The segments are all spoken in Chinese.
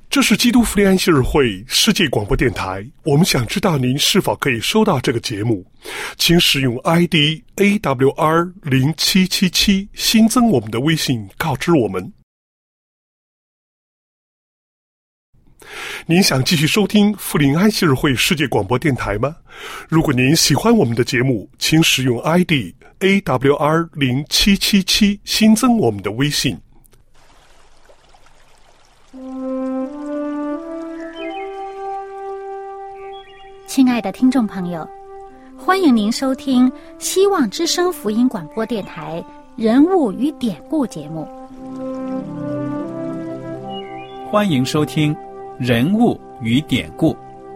这是基督福音安息日会世界广播电台，我们想知道您是否可以收到这个节目，请使用 ID AWR0777 新增我们的微信告知我们。您想继续收听福临安息日会世界广播电台吗？如果您喜欢我们的节目，请使用 ID AWR0777 新增我们的微信。 亲爱的听众朋友，欢迎您收听希望之声福音广播电台人物与典故节目。 欢迎收听人物与典故。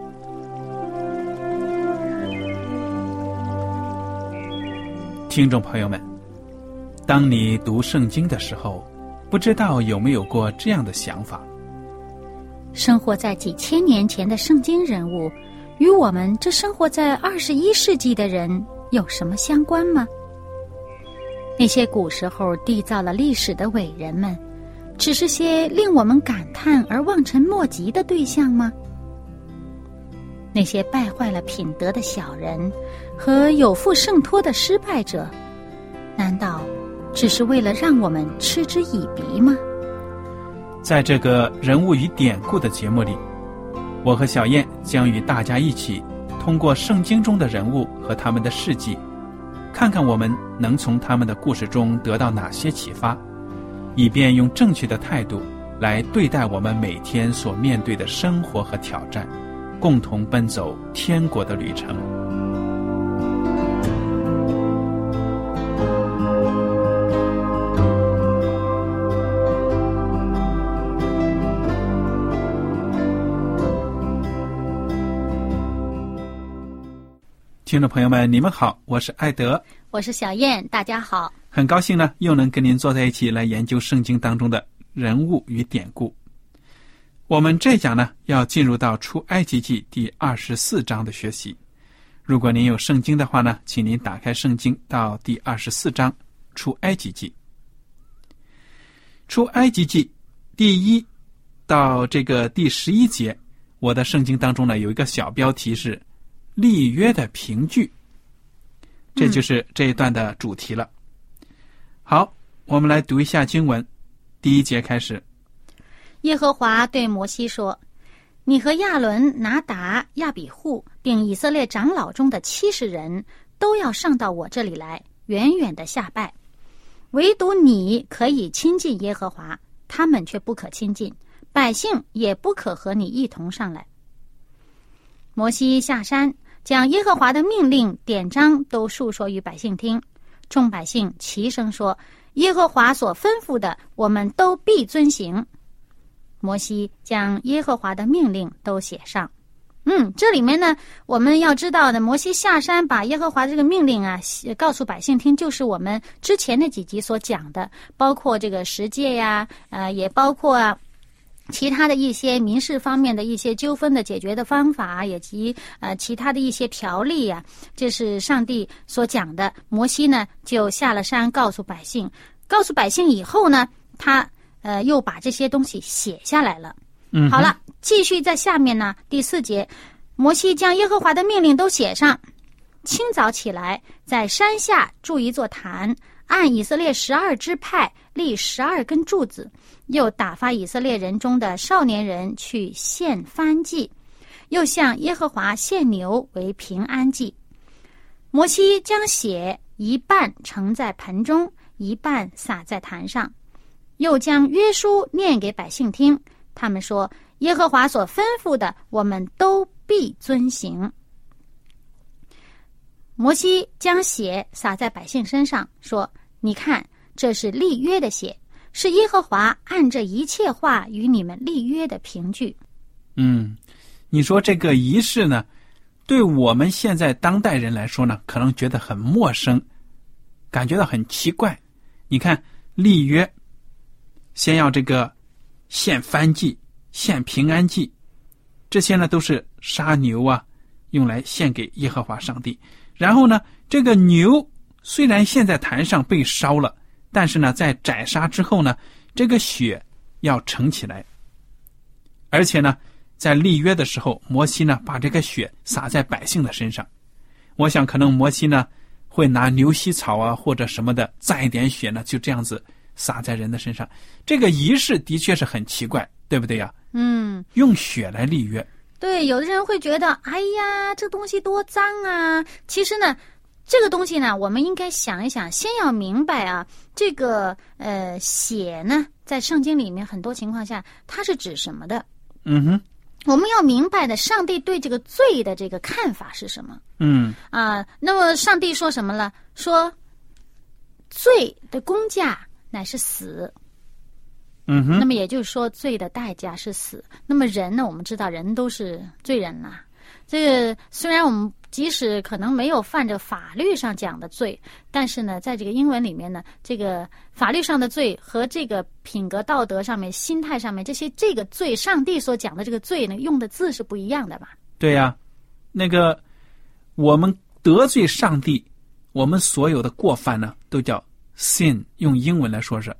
听众朋友们，当你读圣经的时候，不知道有没有过这样的想法： 生活在几千年前的圣经人物与我们这生活在21世纪的人有什么相关吗？那些古时候缔造了历史的伟人们，只是些令我们感叹而望尘莫及的对象吗？那些败坏了品德的小人和有负圣托的失败者，难道只是为了让我们嗤之以鼻吗？ 在这个人物与典故的节目里，我和小燕将与大家一起通过圣经中的人物和他们的事迹，看看我们能从他们的故事中得到哪些启发，以便用正确的态度来对待我们每天所面对的生活和挑战，共同奔走天国的旅程。听众朋友们，你们好，我是艾德， 我是小燕，大家好。 很高兴呢，又能跟您坐在一起来研究圣经当中的人物与典故。我们这一讲呢，要进入到出埃及记第24章的学习。如果您有圣经的话呢，请您打开圣经到第24章出埃及记。出埃及记第1到这个第11节，我的圣经当中呢有一个小标题是立约的凭据，这就是这一段的主题了。好，我们来读一下经文。第1节开始。 耶和华对摩西说：你和亚伦、拿达、亚比户并以色列长老中的70人都要上到我这里来，远远的下拜。唯独你可以亲近耶和华，他们却不可亲近，百姓也不可和你一同上来。摩西下山，将耶和华的命令典章都述说于百姓听。众百姓齐声说：耶和华所吩咐的，我们都必遵行。摩西将耶和华的命令都写上。这里面呢，我们要知道的，摩西下山把耶和华这个命令啊告诉百姓听，就是我们之前那几集所讲的，包括这个十诫呀，也包括其他的一些民事方面的一些纠纷的解决的方法，以及其他的一些条例啊，这是上帝所讲的。摩西呢就下了山告诉百姓以后呢，他又把这些东西写下来了。好了，继续在下面呢，第4节，摩西将耶和华的命令都写上。清早起来，在山下筑一座坛，按以色列12支派立12根柱子，又打发以色列人中的少年人去献燔祭，又向耶和华献牛为平安祭。摩西将血一半盛在盆中，一半撒在坛上，又将约书念给百姓听。他们说：耶和华所吩咐的，我们都必遵行。摩西将血洒在百姓身上，说：你看，这是立约的血，是耶和华按这一切话与你们立约的凭据。 你说这个仪式呢，对我们现在当代人来说呢，可能觉得很陌生，感觉到很奇怪。你看，立约，先要这个献燔祭、献平安祭，这些呢都是杀牛啊，用来献给耶和华上帝。然后呢，这个牛虽然现在坛上被烧了，但是呢，在宰杀之后呢，这个血要盛起来， 而且呢，在立约的时候，摩西呢把这个血洒在百姓的身上。我想可能摩西呢会拿牛膝草啊或者什么的蘸一点血呢，就这样子洒在人的身上。这个仪式的确是很奇怪，对不对呀？用血来立约。 对，有的人会觉得，哎呀，这东西多脏啊！其实呢，这个东西呢，我们应该想一想，先要明白啊，这个血呢，在圣经里面很多情况下，它是指什么的？我们要明白的，上帝对这个罪的这个看法是什么？那么上帝说什么了？说罪的工价乃是死。那么也就是说，罪的代价是死。那么人呢，我们知道人都是罪人啦。这个虽然我们即使可能没有犯着法律上讲的罪，但是呢，在这个英文里面呢，这个法律上的罪和这个品格道德上面、心态上面这个罪，上帝所讲的这个罪呢，用的字是不一样的吧？对呀，那个我们得罪上帝，我们所有的过犯呢，都叫 sin， 用英文来说是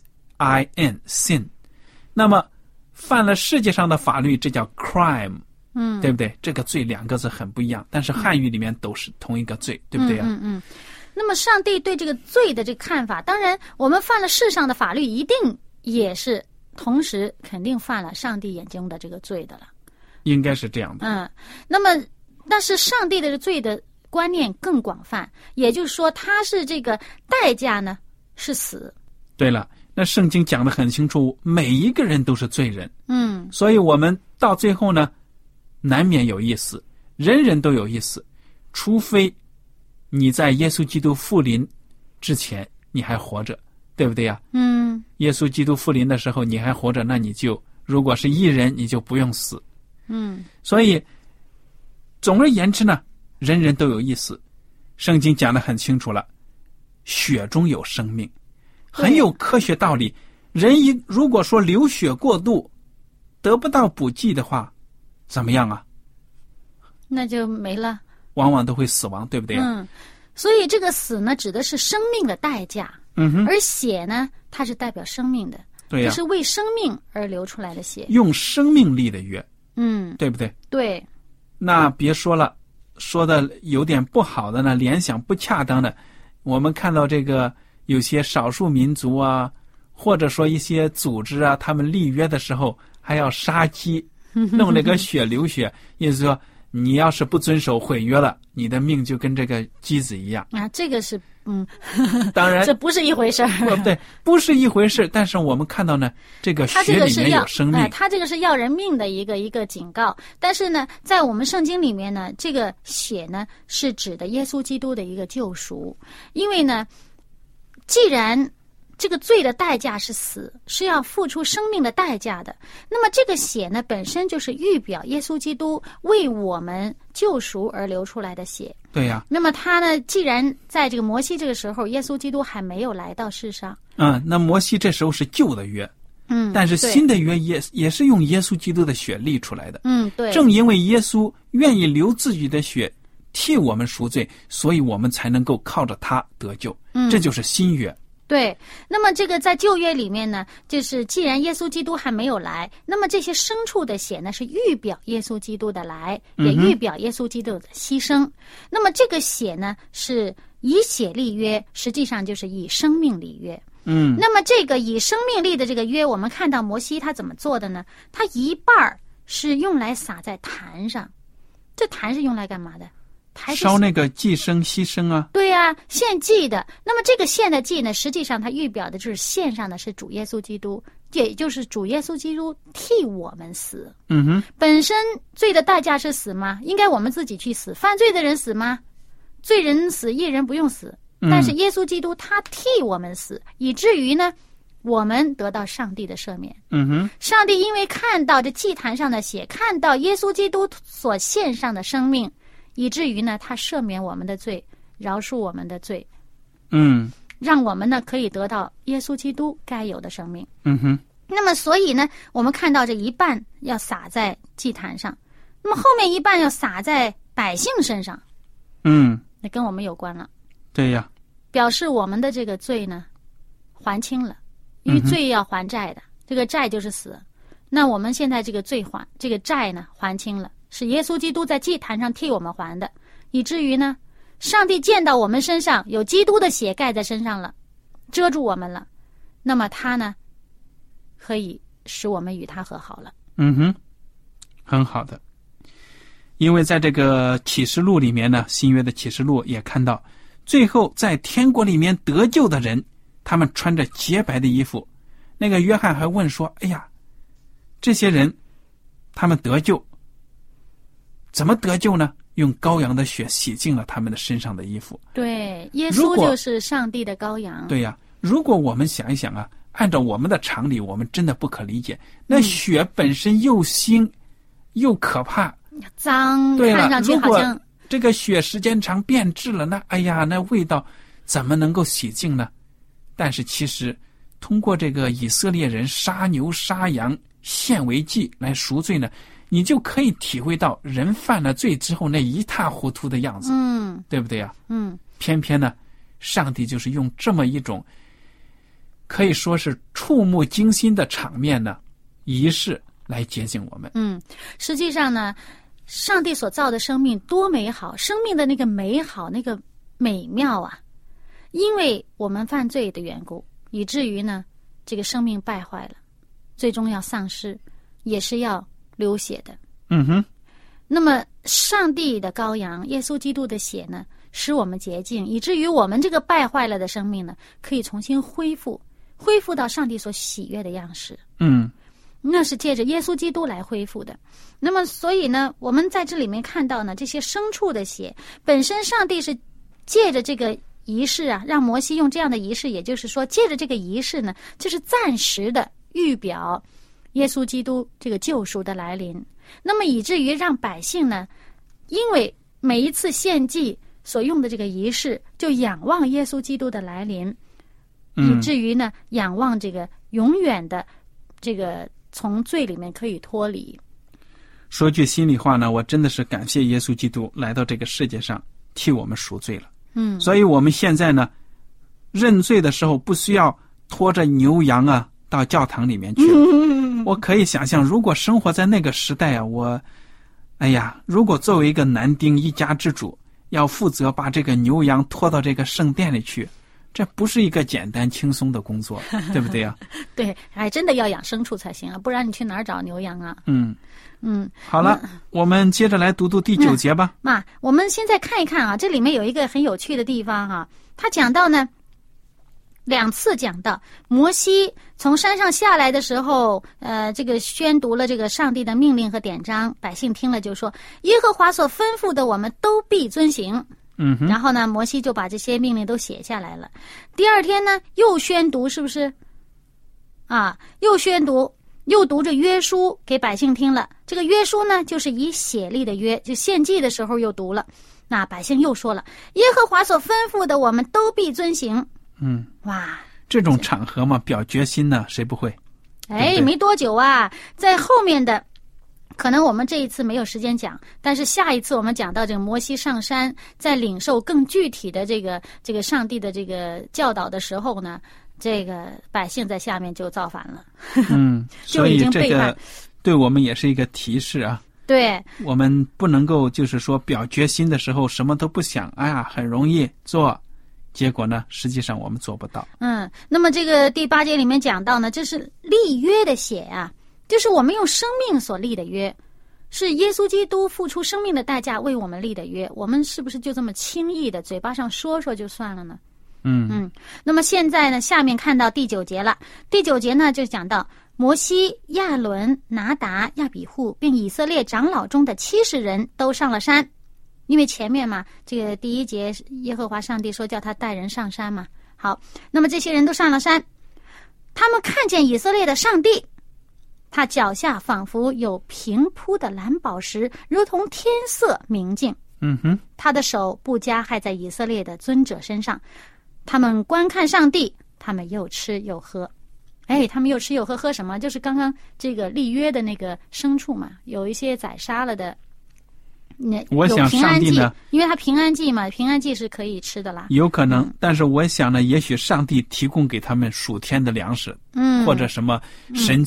S-I-N sin。那么犯了世界上的法律，这叫 crime。对不对？这个罪两个字很不一样，但是汉语里面都是同一个罪，对不对啊？ 那么上帝对这个罪的这个看法，当然我们犯了世上的法律，一定也是同时肯定犯了上帝眼中的这个罪的了。 应该是这样的。 那么但是上帝的罪的观念更广泛，也就是说，他是这个代价呢是死。 对了，那圣经讲得很清楚，每一个人都是罪人。所以我们到最后呢，难免有一死，人人都有一死，除非你在耶稣基督复临之前你还活着，对不对呀？耶稣基督复临的时候你还活着，那你就如果是义人，你就不用死。所以总而言之呢，人人都有一死。圣经讲得很清楚了，血中有生命，很有科学道理。人如果说流血过度得不到补剂的话，怎么样啊？ 那就没了， 往往都会死亡，对不对？ 所以这个死呢，指的是生命的代价。而血呢，它是代表生命的， 对呀， 这是为生命而流出来的血， 用生命立的约，对不对？ 对。 那别说了，说的有点不好的呢，联想不恰当的，我们看到这个有些少数民族啊，或者说一些组织啊，他们立约的时候还要杀鸡。弄那个血流血，意思说你要是不遵守毁约了，你的命就跟这个鸡子一样啊。这个是当然这不是一回事儿。 对，不是一回事。但是我们看到呢，这个血里面有生命， 它这个是要人命的一个警告。但是呢，在我们圣经里面呢，这个血呢是指的耶稣基督的一个救赎。因为呢，既然这个罪的代价是死，是要付出生命的代价的。那么这个血呢，本身就是预表耶稣基督为我们救赎而流出来的血。 对呀。 那么他呢，既然在这个摩西这个时候，耶稣基督还没有来到世上。 那摩西这时候是旧的约。但是新的约也是用耶稣基督的血立出来的。 对。 正因为耶稣愿意流自己的血替我们赎罪，所以我们才能够靠着他得救。这就是新约。 对，那么这个在旧约里面呢，就是既然耶稣基督还没有来，那么这些牲畜的血呢，是预表耶稣基督的来，也预表耶稣基督的牺牲。那么这个血呢，是以血立约，实际上就是以生命立约。那么这个以生命立的这个约，我们看到摩西他怎么做的呢？他一半是用来撒在坛上，这坛是用来干嘛的？ 烧那个祭牲牺牲啊。 对啊，献祭的。那么这个献的祭呢，实际上它预表的就是献上的是主耶稣基督，也就是主耶稣基督替我们死。本身罪的代价是死吗？应该我们自己去死。犯罪的人死吗？罪人死，义人不用死。但是耶稣基督他替我们死，以至于呢，我们得到上帝的赦免。上帝因为看到这祭坛上的血，看到耶稣基督所献上的生命，以至于呢，他赦免我们的罪，饶恕我们的罪，让我们呢可以得到耶稣基督该有的生命。那么所以呢，我们看到这一半要撒在祭坛上，那么后面一半要撒在百姓身上。那跟我们有关了。 对呀， 表示我们的这个罪呢还清了，因为罪要还债的，这个债就是死。 那我们现在这个这个债呢还清了，是耶稣基督在祭坛上替我们还的，以至于呢，上帝见到我们身上有基督的血盖在身上了，遮住我们了，那么他呢，可以使我们与他和好了。 很好的。因为在这个启示录里面呢，新约的启示录也看到，最后在天国里面得救的人，他们穿着洁白的衣服。那个约翰还问说，哎呀，这些人他们得救怎么得救呢？用羔羊的血洗净了他们的身上的衣服。 对，耶稣就是上帝的羔羊。 对呀，如果我们想一想啊，按照我们的常理，我们真的不可理解，那血本身又腥又可怕， 脏， 对了， 看上去好像如果这个血时间长变质了，那哎呀，那味道怎么能够洗净呢？但是其实通过这个以色列人杀牛杀羊献为祭来赎罪呢，你就可以体会到人犯了罪之后那一塌糊涂的样子，对不对啊？偏偏呢，上帝就是用这么一种可以说是触目惊心的场面呢，仪式来洁净我们。 实际上呢，上帝所造的生命多美好，生命的那个美好，那个美妙啊，因为我们犯罪的缘故，以至于呢，这个生命败坏了，最终要丧失，也是要流血的。那么上帝的羔羊耶稣基督的血呢，使我们洁净，以至于我们这个败坏了的生命呢，可以重新恢复到上帝所喜悦的样式。那是借着耶稣基督来恢复的。那么所以呢，我们在这里面看到呢，这些牲畜的血本身，上帝是借着这个仪式啊，让摩西用这样的仪式，也就是说借着这个仪式呢，就是暂时的预表耶稣基督这个救赎的来临。那么以至于让百姓呢，因为每一次献祭所用的这个仪式，就仰望耶稣基督的来临，以至于呢，仰望这个永远的这个从罪里面可以脱离。 说句心里话呢，我真的是感谢耶稣基督来到这个世界上替我们赎罪了。所以我们现在呢，认罪的时候不需要拖着牛羊啊到教堂里面去。我可以想象，如果生活在那个时代啊，如果作为一个男丁一家之主，要负责把这个牛羊拖到这个圣殿里去，这不是一个简单轻松的工作，对不对啊？ 对，真的要养牲畜才行啊，不然你去哪儿找牛羊啊？ 好了，我们接着来读读第9节吧。 我们现在看一看啊，这里面有一个很有趣的地方哈，他讲到呢，2次讲到摩西从山上下来的时候，这个宣读了这个上帝的命令和典章，百姓听了就说，耶和华所吩咐的我们都必遵行。然后呢，摩西就把这些命令都写下来了。第二天呢，又宣读，是不是？又宣读，又读着约书给百姓听了。这个约书呢，就是以血立的约，就献祭的时候又读了。那百姓又说了，耶和华所吩咐的我们都必遵行。哇， 这种场合嘛，表决心呢，谁不会？对对， 没多久啊，在后面的可能我们这一次没有时间讲，但是下一次我们讲到这个摩西上山，在领受更具体的这个上帝的这个教导的时候呢，这个百姓在下面就造反了。就已经背叛。所以这个对我们也是一个提示啊。 对， 我们不能够就是说表决心的时候什么都不想，很容易做，结果呢，实际上我们做不到。 那么这个第8节里面讲到呢，这是立约的血啊，就是我们用生命所立的约，是耶稣基督付出生命的代价为我们立的约，我们是不是就这么轻易的嘴巴上说说就算了呢？那么现在呢，下面看到第9节了。第9节呢，就讲到摩西、亚伦、拿达、亚比户，并以色列长老中的70人都上了山。因为前面嘛，这个第1节耶和华上帝说叫他带人上山嘛。好，那么这些人都上了山，他们看见以色列的上帝，他脚下仿佛有平铺的蓝宝石，如同天色明净。他的手不加害在以色列的尊者身上。他们观看上帝，他们又吃又喝。他们又吃又喝，喝什么？就是刚刚这个立约的那个牲畜嘛，有一些宰杀了的。 我想上帝呢， 因为他平安祭嘛，平安祭是可以吃的啦。 有可能，但是我想呢，也许上帝提供给他们属天的粮食，或者什么神迹，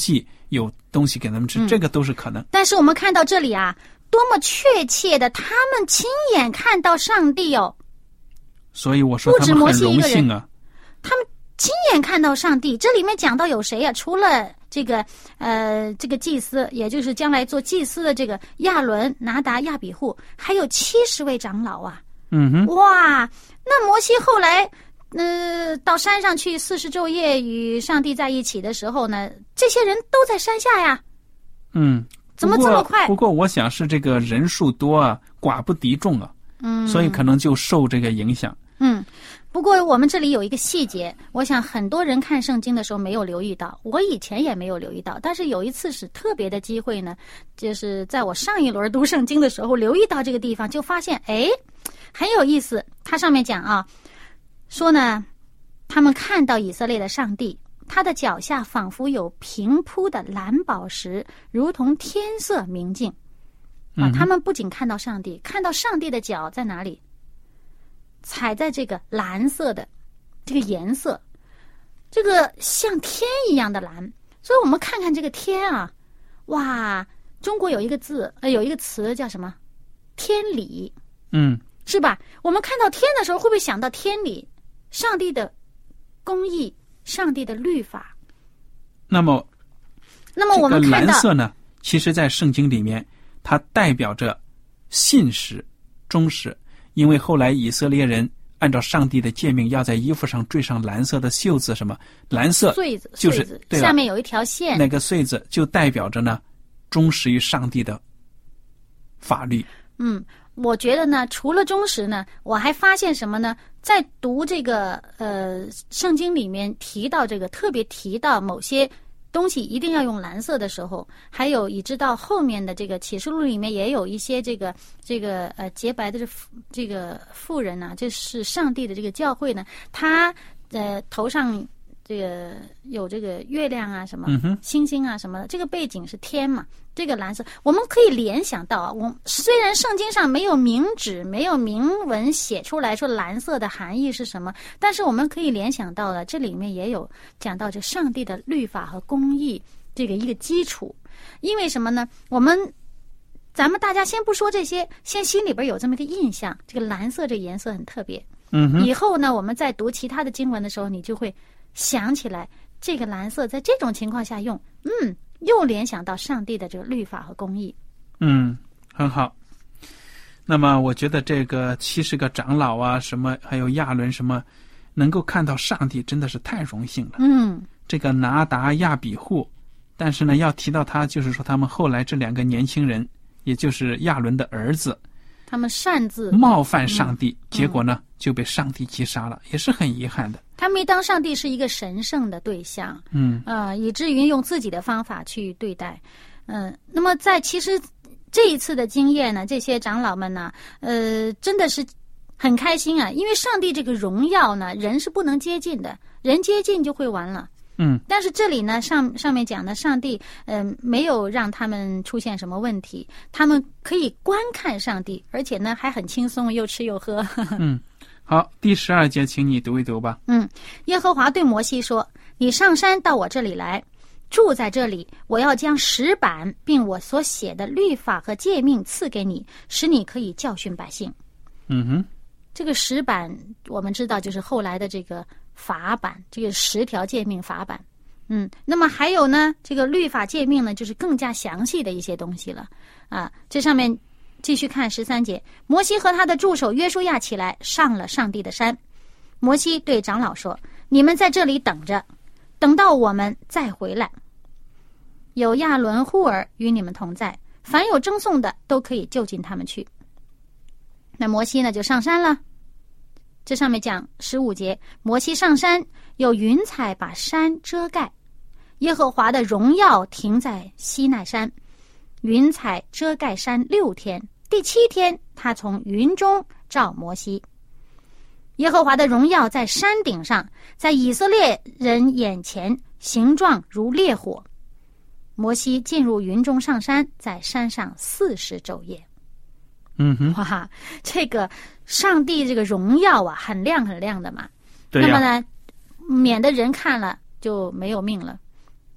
有东西给他们吃，这个都是可能。 但是我们看到这里啊，多么确切的，他们亲眼看到上帝哦。 所以我说他们很荣幸啊， 他们亲眼看到上帝。这里面讲到有谁啊？除了这个祭司，也就是将来做祭司的这个亚伦、拿达、亚比户，还有70位长老啊。哇，那摩西后来到山上去40昼夜与上帝在一起的时候呢，这些人都在山下呀。怎么这么快？ 不过我想是这个人数多啊，寡不敌众啊。所以可能就受这个影响。 不过我们这里有一个细节，我想很多人看圣经的时候没有留意到，我以前也没有留意到，但是有一次是特别的机会呢，就是在我上一轮读圣经的时候留意到这个地方，就发现很有意思。它上面讲啊，说呢，他们看到以色列的上帝，他的脚下仿佛有平铺的蓝宝石，如同天色明净。他们不仅看到上帝，看到上帝的脚在哪里？踩在这个蓝色的这个颜色，这个像天一样的蓝。所以我们看看这个天啊，哇，中国有一个字，有一个词叫什么？天理。是吧？我们看到天的时候，会不会想到天理？上帝的公义，上帝的律法。那么我们看到这个蓝色呢，其实在圣经里面它代表着信实、忠实，因为后来以色列人按照上帝的诫命，要在衣服上缀上蓝色的袖子，什么蓝色穗子， 就是对下面有一条线， 那个穗子就代表着呢忠实于上帝的法律。 我觉得呢，除了忠实呢，我还发现什么呢？在读这个圣经里面提到这个，特别提到某些东西一定要用蓝色的时候，还有以致到后面的这个启示录里面也有一些这个洁白的这个妇人呢，就是上帝的这个教会呢，他头上这个有这个月亮啊什么星星啊什么的，这个背景是天嘛，这个蓝色我们可以联想到啊，虽然圣经上没有明指没有明文写出来说蓝色的含义是什么，但是我们可以联想到了，这里面也有讲到这上帝的律法和公义这个一个基础。因为什么呢？咱们大家先不说这些，先心里边有这么一个印象，这个蓝色这个颜色很特别。以后呢，我们在读其他的经文的时候，你就会想起来这个蓝色在这种情况下用，又联想到上帝的这个律法和公义。 很好。那么我觉得这个70个长老啊，什么还有亚伦什么，能够看到上帝真的是太荣幸了。这个拿达、亚比户，但是呢，要提到他，就是说他们后来这2个年轻人，也就是亚伦的儿子， 他们擅自冒犯上帝，结果呢就被上帝击杀了，也是很遗憾的。 他没当上帝是一个神圣的对象，以至于用自己的方法去对待。那么其实这一次的经验呢，这些长老们呢，真的是很开心啊，因为上帝这个荣耀呢，人是不能接近的，人接近就会完了。但是这里呢，上面讲的上帝，没有让他们出现什么问题，他们可以观看上帝，而且呢还很轻松，又吃又喝。 好，第12节，请你读一读吧。 耶和华对摩西说：“你上山到我这里来，住在这里，我要将石板并我所写的律法和诫命赐给你，使你可以教训百姓。”这个石板我们知道就是后来的这个法版，这个10条诫命法版。那么还有呢，这个律法诫命呢，就是更加详细的一些东西了啊。这上面继续看13节，摩西和他的助手约书亚起来，上了上帝的山。摩西对长老说：“你们在这里等着，等到我们再回来。有亚伦、户尔与你们同在，凡有争讼的都可以就近他们去。”那摩西呢就上山了。这上面讲15节，摩西上山，有云彩把山遮盖，耶和华的荣耀停在西奈山，云彩遮盖山6天，第7天他从云中照摩西。耶和华的荣耀在山顶上，在以色列人眼前，形状如烈火。摩西进入云中上山，在山上40昼夜。哇，这个上帝这个荣耀啊，很亮很亮的嘛。 对那么呢，免得人看了就没有命了。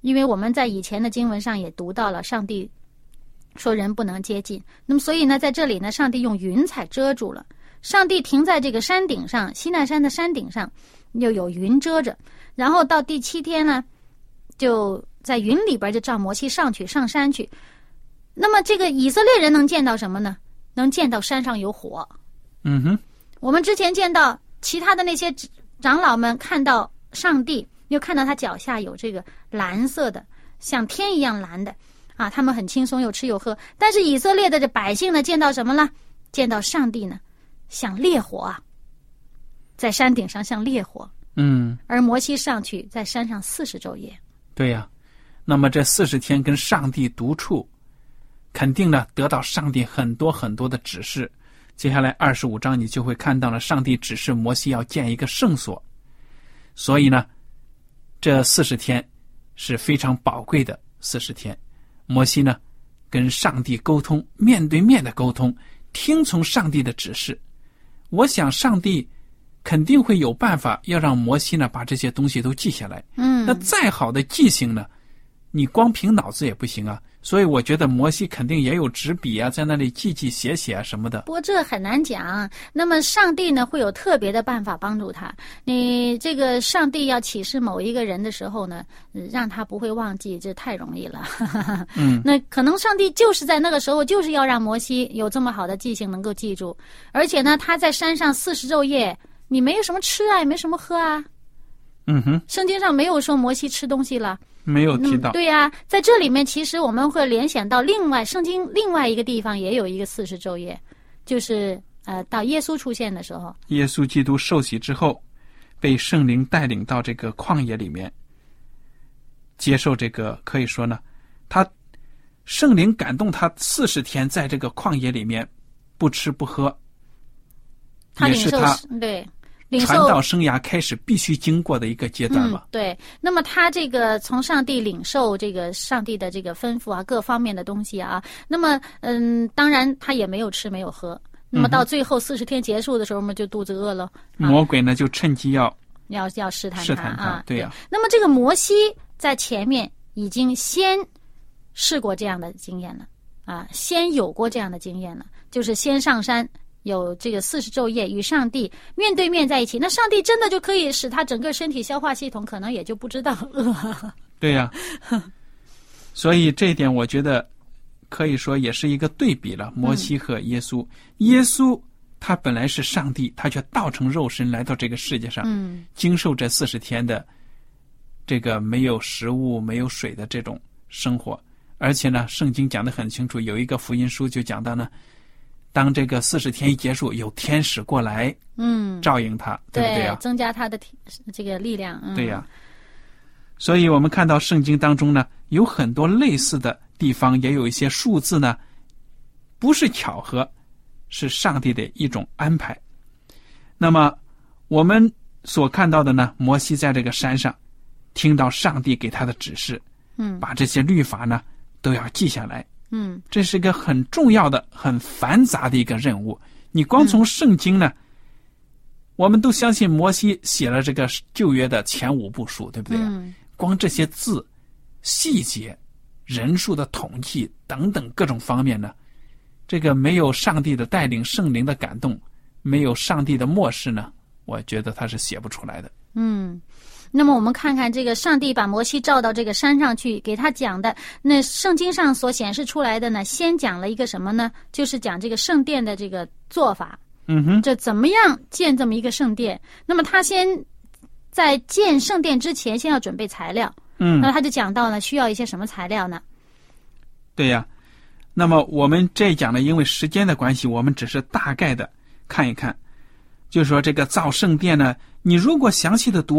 因为我们在以前的经文上也读到了，上帝说人不能接近。那么所以呢，在这里呢，上帝用云彩遮住了。上帝停在这个山顶上，西奈山的山顶上，又有云遮着。然后到第7天呢，就在云里边就召摩西上山去。那么这个以色列人能见到什么呢？能见到山上有火。我们之前见到其他的那些长老们看到上帝，又看到他脚下有这个蓝色的，像天一样蓝的啊，他们很轻松，有吃有喝。但是以色列的这百姓呢，见到什么了？见到上帝呢，像烈火啊，在山顶上像烈火。而摩西上去在山上40昼夜。 对呀，那么这40天跟上帝独处，肯定呢得到上帝很多很多的指示。接下来25章你就会看到了，上帝指示摩西要建一个圣所。所以呢，这40天是非常宝贵的40天。摩西呢跟上帝沟通，面对面的沟通，听从上帝的指示。我想上帝肯定会有办法要让摩西呢把这些东西都记下来。那再好的记性呢，你光凭脑子也不行啊。所以我觉得摩西肯定也有纸笔啊，在那里记写啊什么的。 不过这很难讲。那么上帝呢会有特别的办法帮助他。你这个上帝要启示某一个人的时候呢，让他不会忘记，这太容易了。那可能上帝就是在那个时候就是要让摩西有这么好的记性能够记住。而且呢，他在山上40昼夜，你没有什么吃啊，也没什么喝啊。圣经上没有说摩西吃东西了， 没有提到。 对呀，在这里面其实我们会联想到圣经另外一个地方也有一个40昼夜，就是到耶稣出现的时候， 耶稣基督受洗之后，被圣灵带领到这个旷野里面，接受这个，可以说呢，圣灵感动他40天在这个旷野里面不吃不喝，也是他对传道生涯开始必须经过的一个阶段吧。 对，那么他这个从上帝领受这个上帝的这个吩咐啊，各方面的东西啊，那么当然他也没有吃没有喝。那么到最后40天结束的时候，我们就肚子饿了。 魔鬼呢就趁机要试探他啊， 对呀。 那么这个摩西在前面已经先试过这样的经验了啊，先有过这样的经验了，就是先上山。有这个40昼夜与上帝面对面在一起，那上帝真的就可以使他整个身体消化系统可能也就不知道饿。 对呀，所以这一点我觉得可以说也是一个对比了，摩西和耶稣。耶稣他本来是上帝，他却道成肉身来到这个世界上，经受这40天的这个没有食物没有水的这种生活。而且呢，圣经讲得很清楚，有一个福音书就讲到呢，当这个40天一结束，有天使过来，照应他，对不对啊？ 增加他的这个力量。 对呀。所以我们看到圣经当中呢，有很多类似的地方，也有一些数字呢，不是巧合，是上帝的一种安排。那么我们所看到的呢，摩西在这个山上听到上帝给他的指示，把这些律法呢都要记下来。这是一个很重要的很繁杂的一个任务。你光从圣经呢，我们都相信摩西写了这个旧约的前5部书，对不对？光这些字细节人数的统计等等各种方面呢，这个没有上帝的带领，圣灵的感动，没有上帝的默示呢，我觉得他是写不出来的。 那么我们看看这个上帝把摩西召到这个山上去给他讲的，那圣经上所显示出来的呢，先讲了一个什么呢？就是讲这个圣殿的这个做法。这怎么样建这么一个圣殿？那么他先在建圣殿之前先要准备材料。那他就讲到了需要一些什么材料呢？ 对呀。那么我们这一讲呢，因为时间的关系，我们只是大概的看一看。就是说这个造圣殿呢，你如果详细的读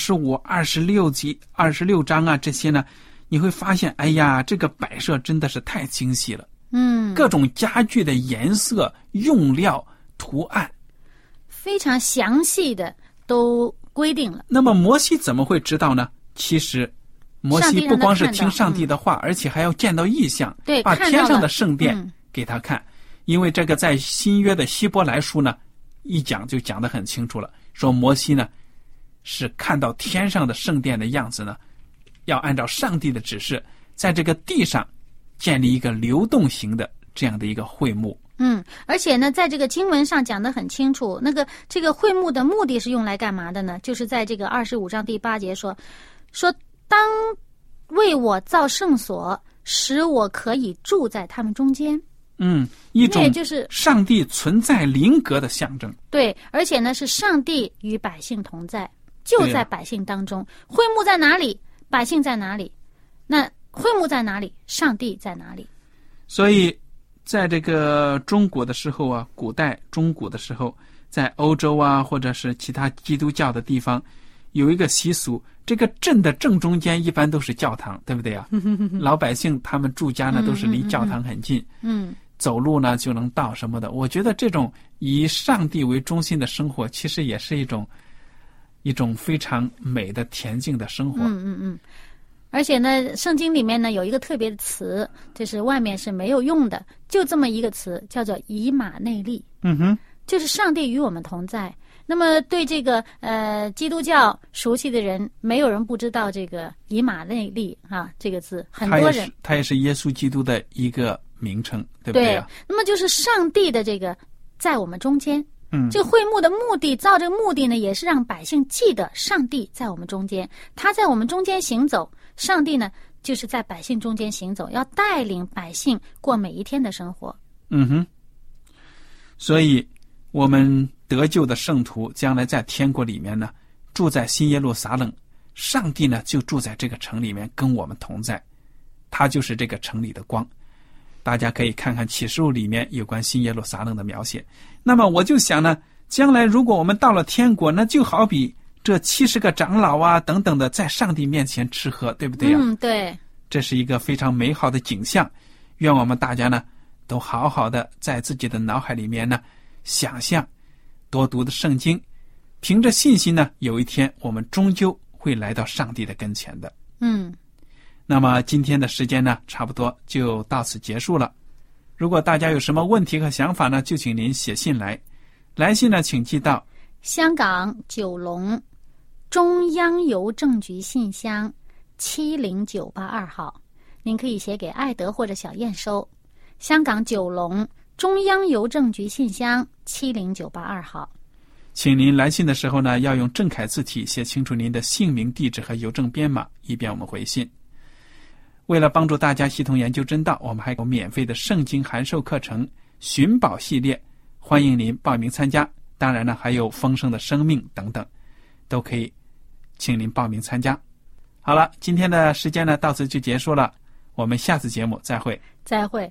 25、26章啊这些呢，你会发现，哎呀，这个摆设真的是太精细了。各种家具的颜色、用料、图案， 非常详细的都规定了。 那么摩西怎么会知道呢？其实摩西不光是听上帝的话，而且还要见到异象，把天上的圣殿给他看。因为这个在新约的希伯来书呢，一讲就讲得很清楚了，说摩西呢是看到天上的圣殿的样子呢， 要按照上帝的指示，在这个地上建立一个流动型的这样的一个会幕。 而且呢，在这个经文上讲得很清楚，这个会幕的目的是用来干嘛的呢？就是在这个25章第8节说当为我造圣所，使我可以住在他们中间。 一种就是上帝存在灵格的象征。 对，而且呢是上帝与百姓同在，就在百姓当中。会幕在哪里，百姓在哪里？那会幕在哪里，上帝在哪里？ 所以在这个中国的时候啊，古代中古的时候，在欧洲啊或者是其他基督教的地方，有一个习俗，这个镇的正中间一般都是教堂，对不对啊？老百姓他们住家呢都是离教堂很近，走路呢就能到什么的。我觉得这种以上帝为中心的生活，其实也是一种非常美的恬静的生活。 而且呢，圣经里面呢有一个特别的词，就是外面是没有用的，就这么一个词，叫做以马内利。就是上帝与我们同在。那么对这个基督教熟悉的人，没有人不知道这个以马内利啊这个字，很多人他也是耶稣基督的一个名称，对不对啊？ 那么就是上帝的这个在我们中间。这个会幕的目的，造这个目的呢，也是让百姓记得上帝在我们中间，他在我们中间行走。上帝呢，就是在百姓中间行走，要带领百姓过每一天的生活。 所以我们得救的圣徒将来在天国里面呢，住在新耶路撒冷，上帝呢就住在这个城里面，跟我们同在，他就是这个城里的光。大家可以看看启示录里面有关新耶路撒冷的描写。那么我就想呢，将来如果我们到了天国，那就好比这70个长老啊等等的在上帝面前吃喝，对不对啊？ 对， 这是一个非常美好的景象。愿我们大家呢都好好的在自己的脑海里面呢想象，多读的圣经，凭着信心呢，有一天我们终究会来到上帝的跟前的。那么今天的时间呢，差不多就到此结束了。如果大家有什么问题和想法呢，就请您写信来。来信呢，请寄到香港九龙中央邮政局信箱70982号。您可以写给爱德或者小燕收。香港九龙中央邮政局信箱70982号。 请您来信的时候呢，要用正楷字体写清楚您的姓名、地址和邮政编码，以便我们回信。为了帮助大家系统研究真道，我们还有免费的圣经函授课程寻宝系列，欢迎您报名参加。当然呢，还有丰盛的生命等等，都可以请您报名参加。好了，今天的时间呢到此就结束了，我们下次节目再会。 再会。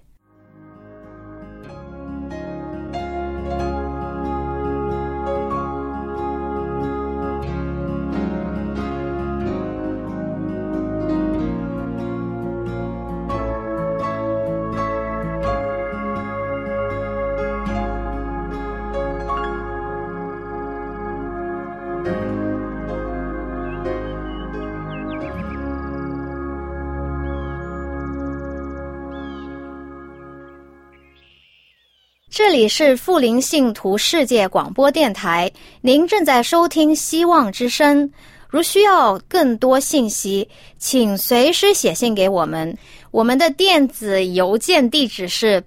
这里是富林信徒世界广播电台，您正在收听希望之声。如需要更多信息，请随时写信给我们。我们的电子邮件地址是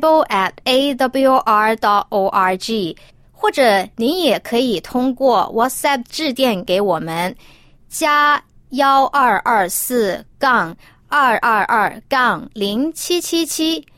bible@awr.org， 或者您也可以通过 WhatsApp 致电给我们，加1224-222-0777